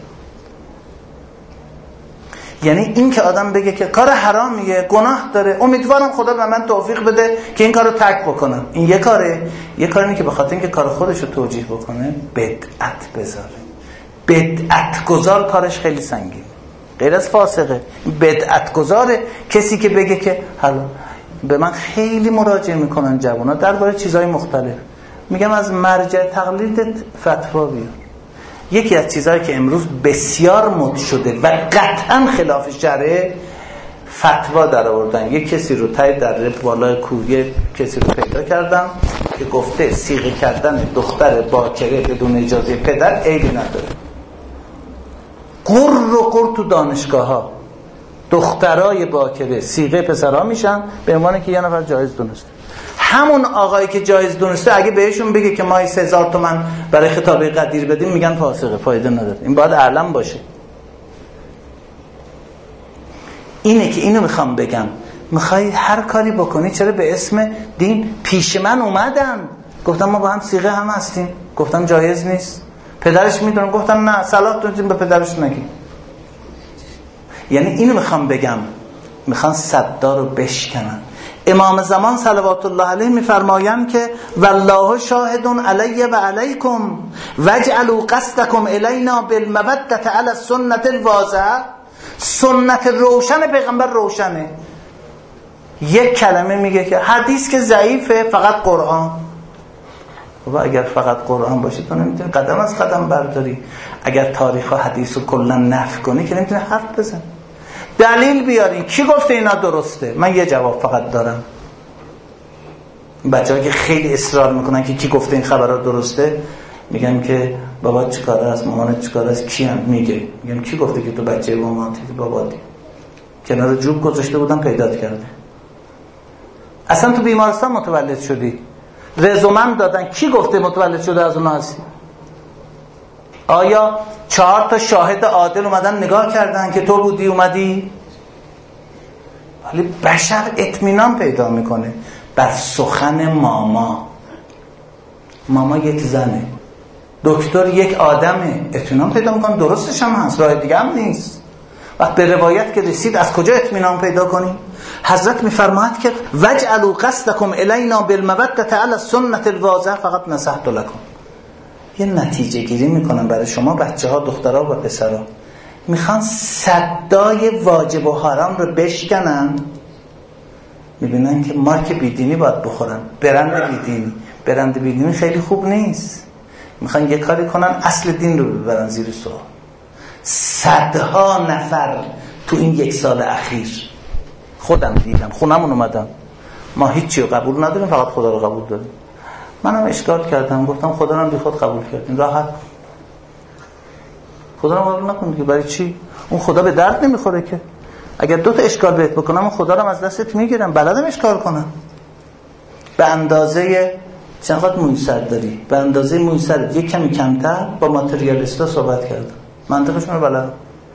یعنی این که آدم بگه که کار حرامیه، گناه داره، امیدوارم خدا به من توفیق بده که این کارو ترک بکنم، این یه کاره. یه کاری اینه که بخاطر اینکه کار خودش رو توجیه بکنه بدعت بذاره. بدعت گذار کارش خیلی سنگین، غیر از فاسقه. بدعت گذاره کسی که بگه که حالا به من خیلی مراجعه میکنن جوانا درباره چیزهای مختلف، میگم از مرجع تقلیدت فتوا بیار. یکی از چیزهایی که امروز بسیار مد شده و قطعا خلاف شرعه، فتوا در آوردن. یک کسی رو تای در بالای کوه کسی رو پیدا کردم که گفته صیغه کردن دختر باکره بدون اجازه پدر عیبی نداره. قر تو دانشگاه ها دخترای باکره صیغه پسرها میشن به عنوان که یه نفر جایز دونسته. همون آقایی که جایز دونسته اگه بهشون بگه که ما 3000 تومان برای خطابه قدیر بدیم، میگن فاسقه، فایده نداره. این باید اعلم باشه. اینه که اینو میخوام بگم. میخوای هر کاری بکنی، چرا به اسم دین پیش من اومدن گفتم ما با هم صیغه هم هستیم، گفتم جایز نیست، پدرش میدونم، گفتم نه صلاح دونتیم به پدرش نگیم. یعنی اینو میخوام بگم، میخوان صدا رو بشکنن. امام زمان صلوات الله علیه میفرمایند که والله شاهد علی و علیکم واجعلوا قصدکم الینا بالمودة علی السنة الواضحة. سنت روشن پیغمبر روشنه. یک کلمه میگه که حدیث که ضعیفه، فقط قرآن. و اگر فقط قرآن باشه تو نمیتونی قدم از قدم برداری. اگر تاریخ و حدیث رو کلا نفی کنی که نمیتونی حرف بزن. دلیل بیاری. کی گفته اینا درسته؟ من یه جواب فقط دارم. بچه‌ها که خیلی اصرار میکنن که کی گفته این خبرها درسته، میگم که بابا چیکار است، مامانت چیکار است، کی هم میگه. میگم کی گفته که تو بچه مامانتی؟ باباتی. کنار جوب گذاشته بودم پیدات کرده. اصلا تو بیمارستان متولد شدی، رزومه دادن، کی گفته متولد شده از اون هستی؟ آیا 4 تا شاهد عادل اومدن نگاه کردن که تو بودی اومدی؟ ولی بشر اطمینان پیدا میکنه بر سخن ماما. ماما یک زنه، دکتر یک آدمه، اطمینان پیدا میکنه درستش هم هست، راه دیگه هم نیست. وقت به روایت که رسید از کجا اطمینان پیدا کنیم؟ حضرت میفرماید که وجعلوا قصدکم الینا بالمودة علی السنة الواضحة فقط نصحت لکم. یه نتیجه گیری میکنم برای شما بچه‌ها، دخترها و پسرها، میخوان صدای واجب و حرام رو بشکنن، میبینن که مارک بیدینی باید بخورن، برند بیدینی. برند بیدینی خیلی خوب نیست. میخوان یه کاری کنن اصل دین رو ببرن زیر سوال. صدها نفر تو این 1 سال اخیر خودم دیدم، خونمون اومدم، ما هیچی رو قبول نداریم، فقط خدا رو قبول داریم. منم اشکال کردم، گفتم خدا رو بی خود قبول کردیم، راحت. خدا رو قبول نکن دیگه، برای چی؟ اون خدا به درد نمیخوره که. اگر 2 تا اشکال بهت بکنم اون خدا رو از دستت میگیرم، بلدم اشکال کنم. به اندازه چقدر مویسر داری، به اندازه مویسر یک کمی کمتر با ماتریالیستا صحبت کردم، منطقشون رو بلدم.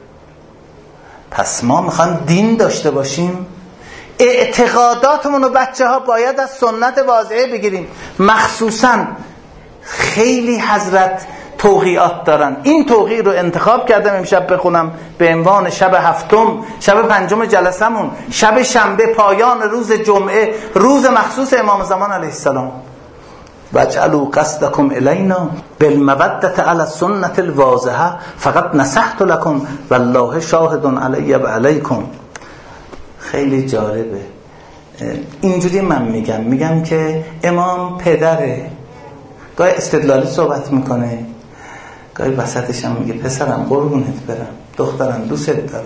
پس ما میخوایم دین داشته باشیم، اعتقاداتمون رو بچه‌ها باید از سنت واضحه بگیریم. مخصوصا خیلی حضرت توقیعات دارن. این توقیع رو انتخاب کردم امشب بخونم به عنوان شب 7، شب 5 جلسمون، شب شنبه، پایان روز جمعه، روز مخصوص امام زمان علیه السلام. وجعلوا قصدکم الینا بالمودة علی السنة الواضحة فقط نصحت لکم والله شاهد علی و علیکم. خیلی جالبه. اینجوری من میگم که امام پدره، گاهی استدلالی صحبت میکنه، گاهی وسطش هم میگه پسرم قربونت برم، دخترم دوست دارم.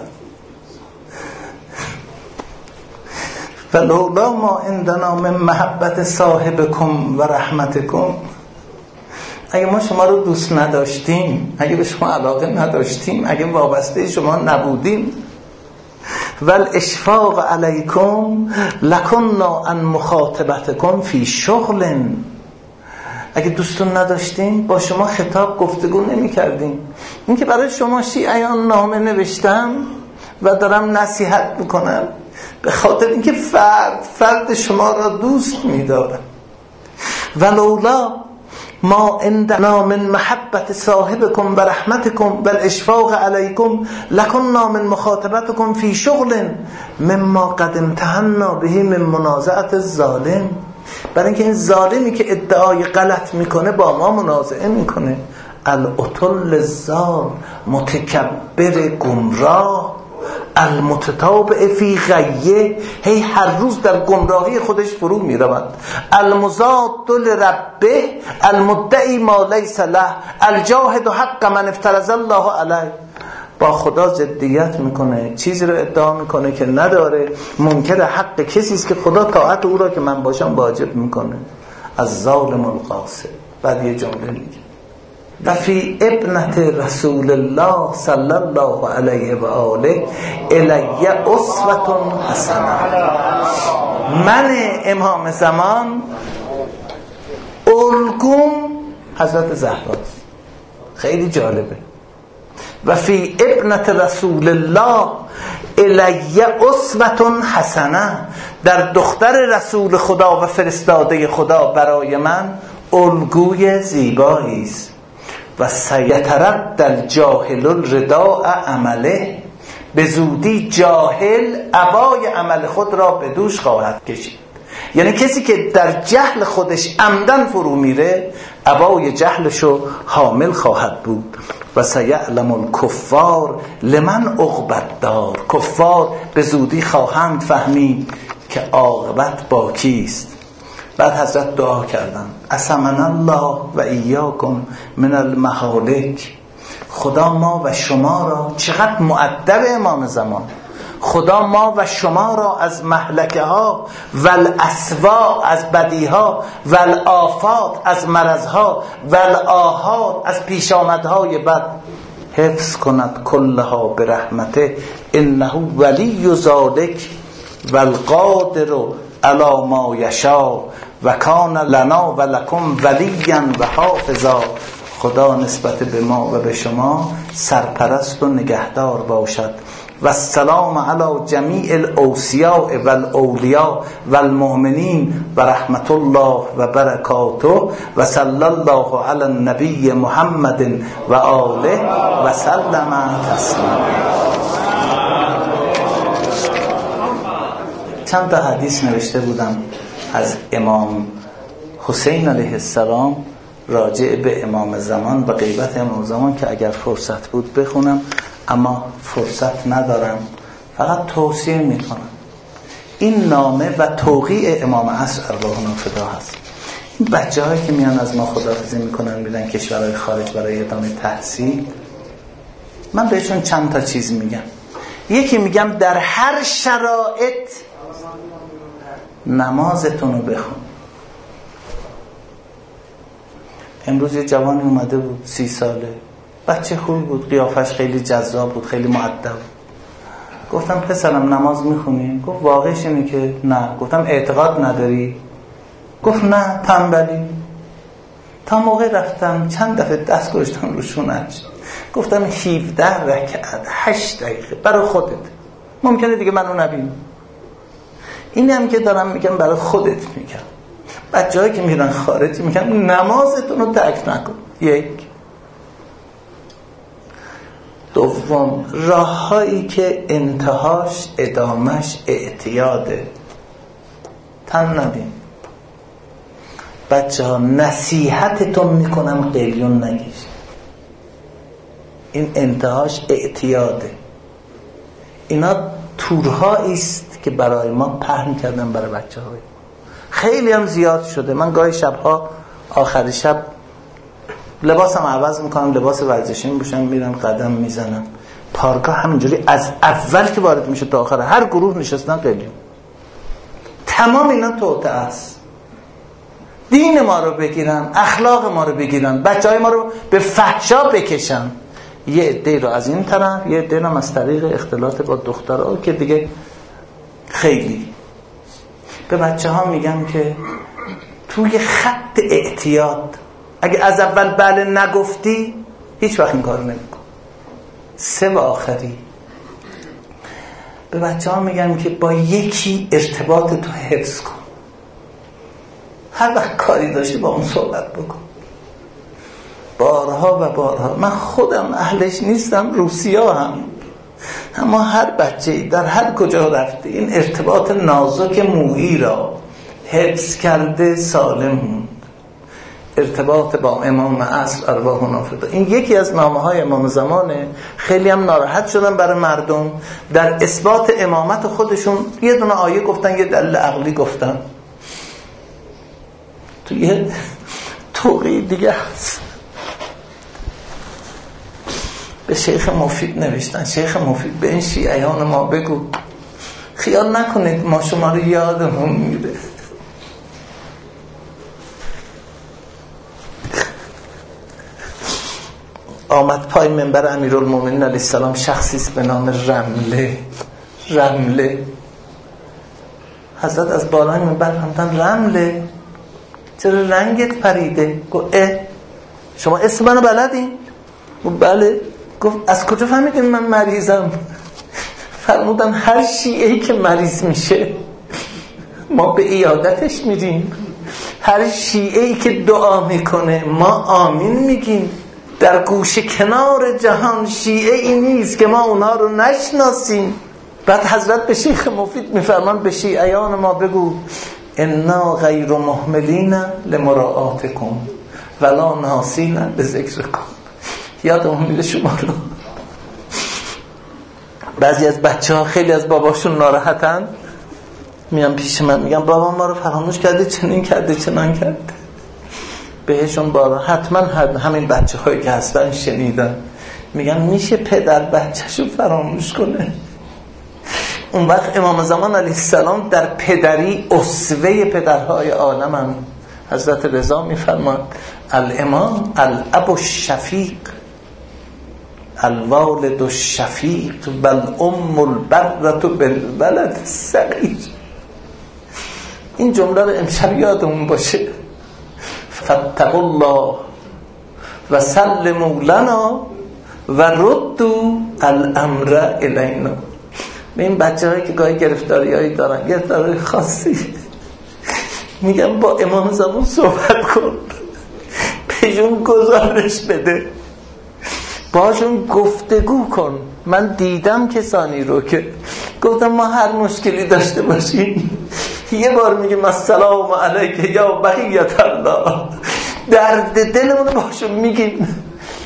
فلولا ما عندنا من محبت صاحبکم و رحمتکم. اگه ما شما رو دوست نداشتیم، اگه به شما علاقه نداشتیم، اگه وابسته شما نبودیم، والاشفاق علیکم لکنا عن مخاطبتکم فی شغل. اگه دوستون نداشتیم با شما خطاب گفتگو نمی کردیم. این که برای شما شیعیان نامه نوشتم و دارم نصیحت میکنم به خاطر اینکه فرد شما را دوست می‌دارم. ولولا ما عندنا من محبت صاحبکم و رحمتکم و الاشفاق علیکم لکنا من مخاطبتکم فی شغل مما قد امتحنا به من منازعت الظالم. برای اینکه این ظالمی که ادعای غلط میکنه با ما منازعه میکنه. العتل الزال، متکبر گمراه، المتتابع فی غیه، هی هر روز در گمراهی خودش فرو می رود. المضاد لربه، المدعی ما لیس له، الجاهد حق من افترض الله علیه. با خدا ضدیت میکنه، چیزی رو ادعا میکنه که نداره، منکر حق کسی است که خدا طاعت او را که من باشم واجب میکنه. از ظالم القاسم. بعد یه جمله میگه و فی ابنت رسول الله صلی الله علیه و آله الی اسوة حسنه. من امام زمان الگوم حضرت زهراست. خیلی جالبه. و فی ابنت رسول الله الی اسوة حسنه، در دختر رسول خدا و فرستاده خدا برای من الگوی زیبایی است. و سیترد الجاهل الرداء عمله، به زودی جاهل عبای عمل خود را به دوش خواهد کشید. یعنی کسی که در جهل خودش عمدن فرو میره عبای جهلشو حامل خواهد بود. و سیعلم الکفار لمن عقبت دار، کفار به زودی خواهند فهمید که عاقبت با کیست. بعد حضرت دعا کردن عصمنا الله و ایاکم من المهالک. خدا ما و شما را، چقدر مؤدب امام زمان، خدا ما و شما را از مهلکه ها و الاسوا از بدی ها و الآفات از مرض ها و الآحات از پیش آمدهای بد حفظ کند کلها برحمته انه ولی ذلک و القادر علی ما یشاء و کان لنا و لکم ولیا و حافظا. خدا نسبت به ما و به شما سرپرست و نگهدار باشد. و السلام علی جمیع الاوصیاء و الاولیاء و المؤمنین و رحمت الله و برکاته و صلی الله علی النبی محمد و آله و سلم تسلیما. چند تا حدیث نوشته بودم از امام حسین علیه السلام راجع به امام زمان و غیبت امام زمان که اگر فرصت بود بخونم، اما فرصت ندارم. فقط توصیه میکنم این نامه و توقیع امام عصر ارواحنا فدا هست. این بچه هایی که میان از ما خداحافظی میکنن میرن کشورهای خارج برای ادامه تحصیل، من بهشون چند تا چیز میگم. یکی میگم در هر شرایط نمازتون رو بخون. امروز یه جوانی اومده بود 30 ساله، بچه خوبی بود، قیافش خیلی جذاب بود، خیلی مؤدب. گفتم پسرم نماز میخونی؟ گفت واقعش اینه که نه. گفتم اعتقاد نداری؟ گفت نه، تنبلی. تا موقع رفتم چند دفعه دست گذاشتم رو شونش، گفتم 17 رکعت 8 دقیقه برای خودت، ممکنه دیگه منو نبینی. این هم که دارم میگم برای خودت میگم. بچه‌هایی که میرن خارج میگن نمازتون رو ترک نکن. یک. دوم، راههایی که انتهاش ادامش اعتیاده، تن ندین. بچه ها نصیحتتون میکنم قلیون نگیش، این انتهاش اعتیاده. اینا تورهایی است که برای ما پهن کردن برای بچه های. خیلی هم زیاد شده. من گاهی شبها آخر شب لباسم عوض میکنم، لباس ورزشی میپوشم، میرم قدم میزنم. پارکا همینجوری از اول که وارد میشه تا آخر هر گروه نشستن قلیون. تمام اینا توطئه است. دین ما رو بگیرن، اخلاق ما رو بگیرن، بچهای ما رو به فحشا بکشن. یه عده رو از این طرف، یه عده هم از طریق اختلاط با دخترها که دیگه خیلی. به بچه ها میگم که توی خط اعتیاد اگه از اول بله نگفتی هیچ وقت این کارو نمیکن. 3 و آخری، به بچه ها میگم که با یکی ارتباط تو حفظ کن. هر وقت کاری داشتی با اون صحبت بکن. بارها و بارها، من خودم اهلش نیستم، روسیا هم، اما هر بچه‌ای در هر کجا رفته این ارتباط نازک مویی را حفظ کرده سالم موند. ارتباط با امام عصر ارواحنا فدا. این یکی از نامه‌های امام زمانه. خیلی هم ناراحت شدن برای مردم در اثبات امامت خودشون. یه دونه آیه گفتن، یه دلیل عقلی گفتن. تو یه توقیع دیگه هست به شیخ مفید نوشتن. شیخ مفید به این شیعیان ما بگو خیال نکنید ما شما رو یادمون میره. آمد پای منبر امیرالمومنین علیه السلام شخصی است به نام رمله. حضرت از بالای منبر فرمودن رمله چرا رنگت پریده؟ گفت شما اسم منو بلدین؟ گفت بله. گفت از کجا فهمیدین من مریضم؟ فرمودن هر شیعه‌ای که مریض میشه ما به عیادتش میریم، هر شیعه‌ای که دعا میکنه ما آمین میگیم. در گوشه کنار جهان شیعه‌ای نیست که ما اونا رو نشناسیم. بعد حضرت به شیخ مفید میفرمان به شیعیان ما بگو انا غیر مهملین لمراعاتکم ولا ناسین بذکرکم. یادمون میره شما رو. بعضی از بچه ها خیلی از باباشون ناراحتن، میان پیش من میگن بابا ما رو فراموش کرده، چنین کرده چنان کرده. بهشون بارا حتما همین بچه هایی که هستن شنیدن، میگن میشه پدر بچه‌شو فراموش کنه؟ اون وقت امام زمان علیه السلام در پدری اسوه پدرهای عالمن. حضرت رضا میفرماد الامام الاب الشفیق الوالد الشفیق و الام البرة بالولد الصغیر. این جمله رو امشب یادمون باشه. فاتقوا الله و سلموا لنا و ردوا الامر الینا. به این بچه هایی که گاهی گرفتاریایی دارن، گرفتاری خاصی، میگم با امام زمان صحبت کن، بهشون گزارش بده، باشون گفتگو کن. من دیدم کسانی رو که گفتم ما هر مشکلی داشته باشیم یه بار میگم السلام علیک یا بقیت الله، درد دلمون رو باشون میگیم،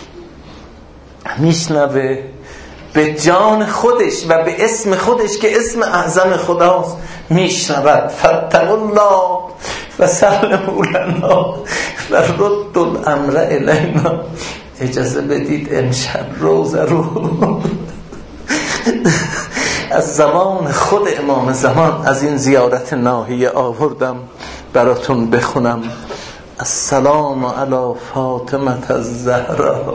میشنوه به جان خودش و به اسم خودش که اسم اعظم خداست میشنود. فاتقوا الله و سلموا لنا و ردوا الامر الینا. اجازه بدید امشب روزه رو از زمان خود امام زمان از این زیارت ناحیه آوردم براتون بخونم. السلام علی فاطمه الزهرا.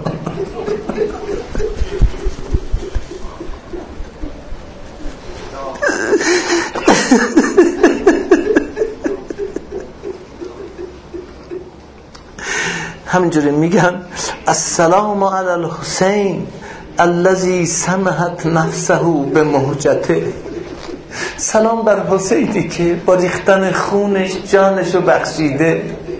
همینجوری میگن السلام علی الحسین الذی سمحت نفسه بمهجته. سلام بر حسینی که با ریختن خونش جانشو بخشیده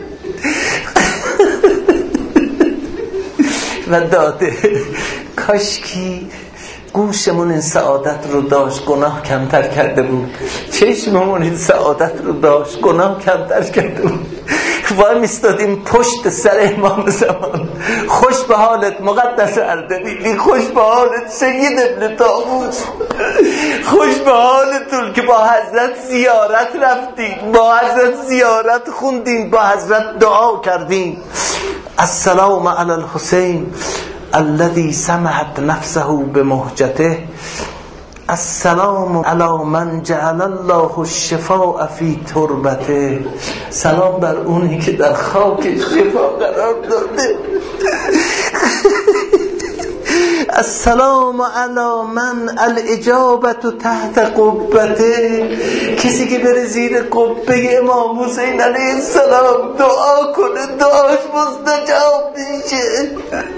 و داده. کاشکی گوشمون این سعادت رو داشت، گناه کمتر کرده بود. چشممون این سعادت رو داشت، گناه کمتر کرده بود. وای میستادیم پشت سر امام زمان. خوش به حالت مقدس اردبیلی، خوش به حالت سید ابن طاووس، خوش به حالتون که با حضرت زیارت رفتین، با حضرت زیارت خوندین، با حضرت دعا کردین. السلام علی الحسین الذي سمحت نفسه بمهجته. السلام علی من جعل الله الشفاء فی تربته. سلام بر اونی که در خاک شفا قرار داده. السلام علی من الاجابت تحت قبته. کسی که بره زیر قبه امام حسین علیه السلام دعا کنه دعاش مستجاب میشه.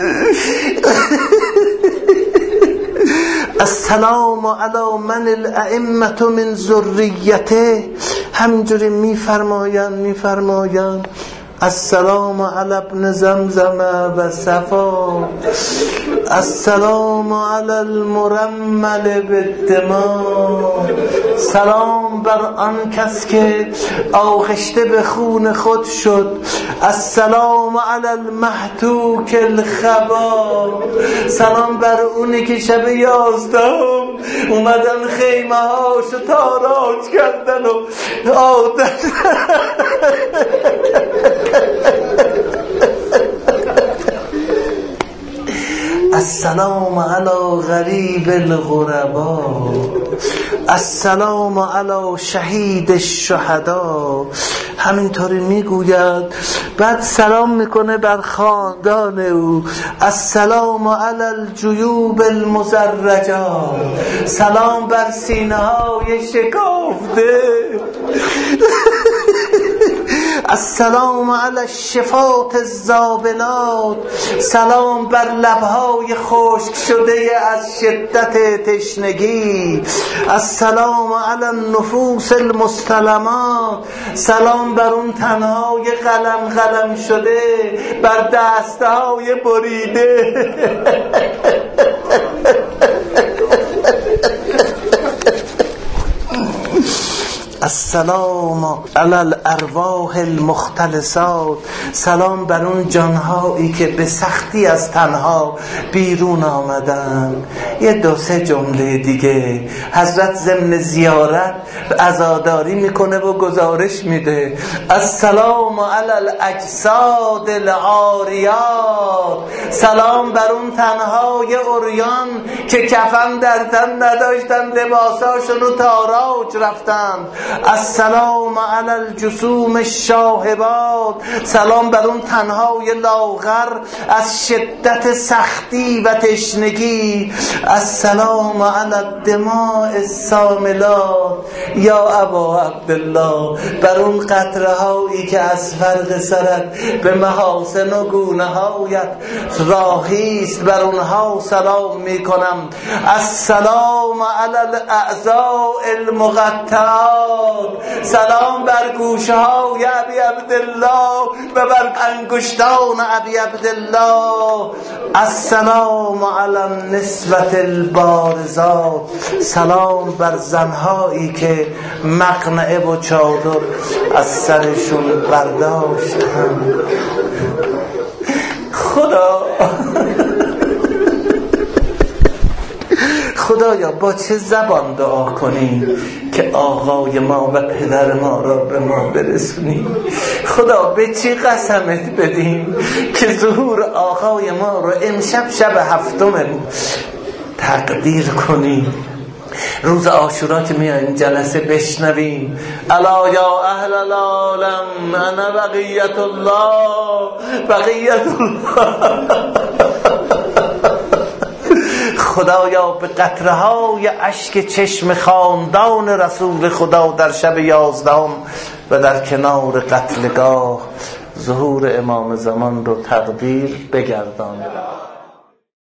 السلام علی من الائمه من ذریته. همینجوری میفرمایند السلام علی ابن زمزم و صفا. السلام علی المرمل بالدماء. سلام بر آن کس که آغشته به خون خود شد. السلام علی المحتوک الخبا. سلام بر اونی که شب 11 اومدن خیمه هاشو تاراج کردن و عادت السلام علی غریب الغربا. السلام علی شهید الشهدا. همینطوری میگوید، بعد سلام میکنه بر خاندان او. السلام علی الجیوب المزرجا. سلام بر سینه های شکافته. السلام علی الشفات الزابلات. سلام بر لبهای خشک شده از شدت تشنگی. السلام علی النفوس المستلمات. سلام بر اون تنهای قلم شده، بر دستهای بریده. السلام علی الارواح المختلسات، سلام بر اون جانهایی که به سختی از تنها بیرون آمدن. یه دو سه جمله دیگه حضرت ضمن زیارت عزاداری میکنه و گزارش میده: السلام علی الاجساد العاریات، سلام بر اون تنهای عریان که کفن در تن نداشتن، لباساشون رو تاراج رفتن. السلام علی الجسوم الشاهبات، سلام بر اون تنهای لاغر از شدت سختی و تشنگی. السلام علی الدماء الساملات یا ابا عبدالله، بر اون قطره هایی که از فرق سرت به محاسن و گونه هایت راهیست، بر اونها سلام میکنم. السلام علی الاعضاء المقطعات، سلام بر گوشه های ابی عبدالله و بر انگشتان ابی عبدالله. السلام علی النسوة البارزات، سلام بر زنهایی که مقنعه و چادر از سرشون برداشتن. خدایا با چه زبان دعا کنیم که آقای ما و پدر ما را به ما برسونی؟ خدا به چی قسمت بدیم که ظهور آقای ما رو امشب شب هفتم تقدیر کنیم؟ روز عاشورا که میایم جلسه بشنویم: الا یا اهل العالم انا بقیت الله بقیت الله. خدایا به قطره های اشک چشم خاندان رسول خدا در شب 11 و در کنار قتلگاه ظهور امام زمان رو تقدیر بگردان.